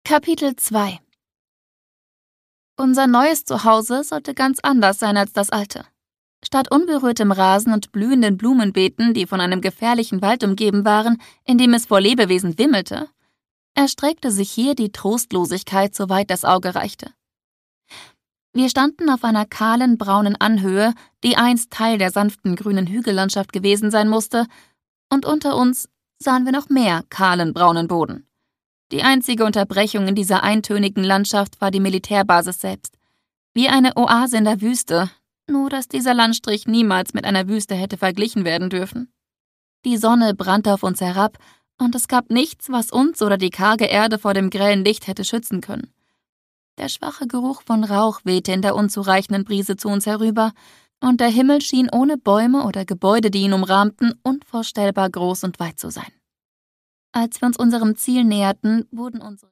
Kapitel 2. Unser neues Zuhause sollte ganz anders sein als das alte. Statt unberührtem Rasen und blühenden Blumenbeeten, die von einem gefährlichen Wald umgeben waren, in dem es vor Lebewesen wimmelte, erstreckte sich hier die Trostlosigkeit, soweit das Auge reichte. Wir standen auf einer kahlen, braunen Anhöhe, die einst Teil der sanften grünen Hügellandschaft gewesen sein musste, und unter uns sahen wir noch mehr kahlen, braunen Boden. Die einzige Unterbrechung in dieser eintönigen Landschaft war die Militärbasis selbst. Wie eine Oase in der Wüste, nur dass dieser Landstrich niemals mit einer Wüste hätte verglichen werden dürfen. Die Sonne brannte auf uns herab, und es gab nichts, was uns oder die karge Erde vor dem grellen Licht hätte schützen können. Der schwache Geruch von Rauch wehte in der unzureichenden Brise zu uns herüber, und der Himmel schien ohne Bäume oder Gebäude, die ihn umrahmten, unvorstellbar groß und weit zu sein. Als wir uns unserem Ziel näherten, wurden unsere